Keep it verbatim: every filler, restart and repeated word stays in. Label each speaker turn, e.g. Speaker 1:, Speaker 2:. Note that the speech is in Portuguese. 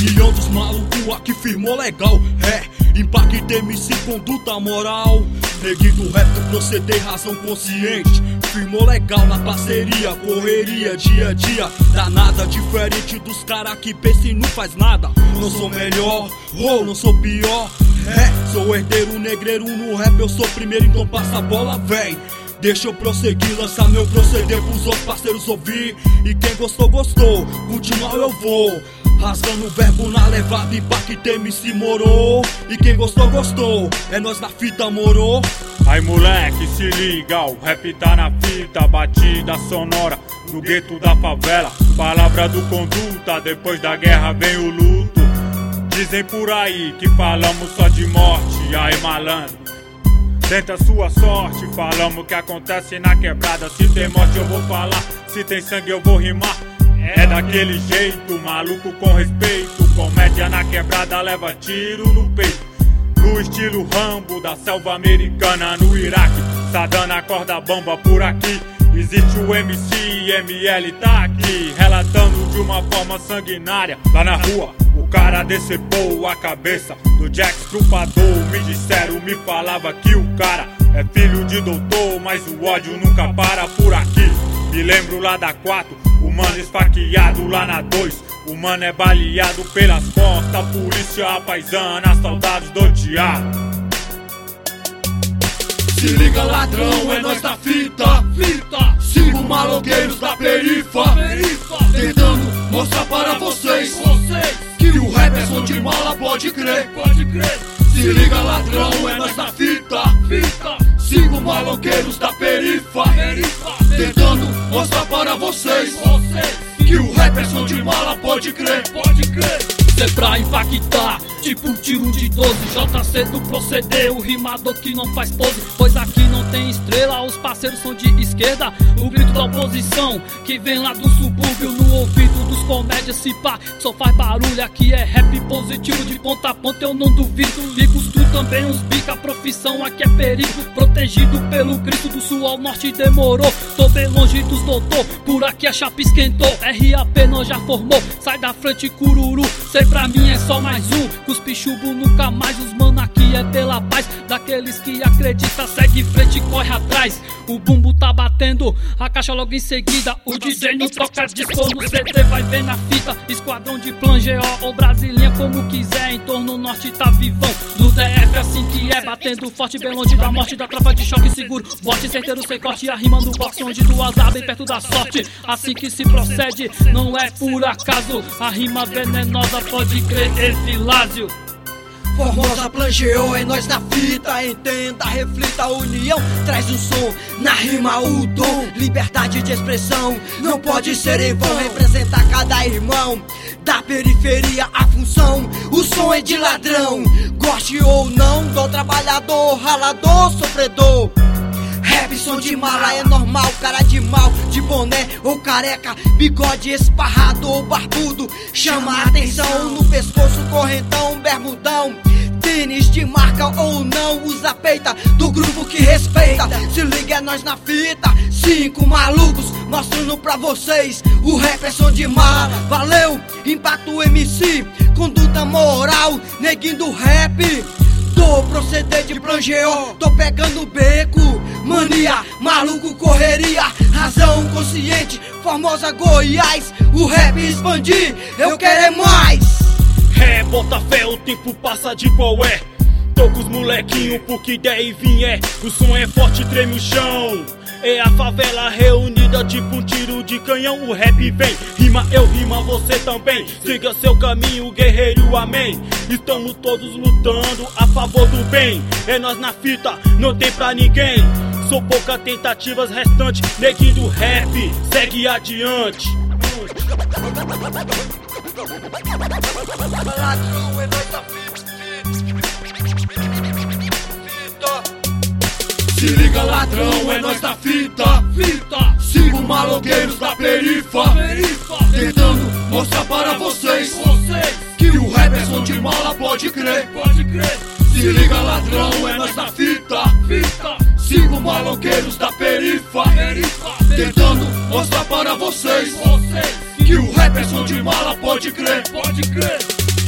Speaker 1: União dos malucos aqui firmou legal. É, Impacta M C, conduta moral. Neguinho do rap do proceder, razão consciente. Firmou legal na parceria, correria, dia a dia. Dá nada diferente dos cara que pensa e não faz nada. Não sou melhor, ou não sou pior. É, sou herdeiro, negreiro no rap, eu sou primeiro, então passa a bola, véi. Deixa eu prosseguir, lançar meu proceder pros outros parceiros ouvir. E quem gostou, gostou, continuar eu vou. Rasgando o verbo na levada, Impacta M C morou. E quem gostou, gostou, é nós na fita, morou.
Speaker 2: Aí moleque, se liga, o rap tá na fita, batida sonora no gueto da favela. Palavra do conduta, depois da guerra vem o luto. Dizem por aí que falamos só de morte, aí malandro, tenta sua sorte. Falamos que acontece na quebrada, se tem morte eu vou falar, se tem sangue eu vou rimar. É daquele jeito, maluco com respeito, comédia na quebrada leva tiro no peito. No estilo Rambo da selva americana no Iraque, Saddam acorda bomba por aqui. Existe o M C, M L tá aqui, relatando de uma forma sanguinária. Lá na rua, o cara decepou a cabeça do Jack Strupador. Me disseram, me falava que o cara é filho de doutor, mas o ódio nunca para por aqui. Me lembro lá da quatro, o mano esfaqueado lá na dois. O mano é baleado pelas costas, polícia paisana, saudades do teatro.
Speaker 1: Se liga ladrão, é nós da fita, fita. Cinco maloqueiros da perifa, perifa. Tentando mostrar para vocês, vocês que o rap é som de mala, pode crer, pode crer. Se liga ladrão, é nós da fita, fita. Cinco maloqueiros da perifa, perifa. Tentando mostrar para vocês, vocês que o rap é som de mala, pode crer, pode crer. Cê pra impactar, tipo um tiro de doze. J C do proceder, o rimador que não faz pose. Pois aqui não tem estrela, os parceiros são de esquerda. O grito da oposição, que vem lá do subúrbio, no ouvido dos comédias, se pá, só faz barulho. Aqui é rap positivo, de ponta a ponta eu não duvido. Ligos tu também uns bica, a profissão aqui é perigo. Protegido pelo Cristo do sul ao norte demorou. Tô bem longe dos doutor, por aqui a chapa esquentou. R A P não já formou, sai da frente cururu. Sei pra mim é só mais um, cuspe chumbo nunca mais. Os mano aqui é pela paz, daqueles que acreditam, segue em frente e corre atrás. O bumbo tá batendo, a caixa logo em seguida. O D J não toca disco no C D, vai ver na fita. Esquadrão de plan G O ou Brasilinha, como quiser, em torno norte tá vivão. No D F assim que é, batendo forte, bem longe da morte. Da tropa de choque seguro, bote certeiro sem corte. A rima no boxe onde duas A bem perto da sorte. Assim que se procede, não é por acaso. A rima venenosa, pode crer, Evilásio.
Speaker 3: Formosa plangeou, é nós na fita. Entenda, reflita, a união traz o som. Na rima o dom, liberdade de expressão. Não pode ser em vão, representar cada irmão. Da periferia a função, o som é de ladrão. Goste ou não, do trabalhador, ralador, sofredor. Rap, som de mala, é normal, cara de mal, de boné ou careca, bigode esparrado ou barbudo, chama a atenção. No pescoço, correntão, bermudão, tênis de marca ou não, usa peita do grupo que respeita. Se liga, é nós na fita, cinco malucos mostrando pra vocês. O rap é som de mala, valeu, Impacta M C, conduta moral, neguinho do rap. Tô proceder de plan G O, tô pegando beco. Mania, maluco, correria, razão consciente, Formosa, Goiás. O rap expandir, eu quero é mais.
Speaker 1: É, bota fé, o tempo passa de qual é. Tô com os molequinhos, porque der e vier. O som é forte, treme o chão. É a favela reunida, tipo um tiro de canhão. O rap vem, rima eu, rima você também. Siga seu caminho, guerreiro, amém. Estamos todos lutando a favor do bem. É nós na fita, não tem pra ninguém. Sou poucas tentativas restantes, neguinho do rap, segue adiante.
Speaker 3: Ladrão, é nós na fita.
Speaker 1: Se liga ladrão, é nós da fita, fita. Cinco maloqueiros da perifa, perifa. Tentando mostrar para vocês, vocês que o rap é som de mala, pode crer, pode crer. Se liga ladrão, é nós da fita, fita. Cinco maloqueiros da perifa, perifa. Tentando mostrar para vocês, vocês que o rap rap é som de mala, pode crer, pode crer.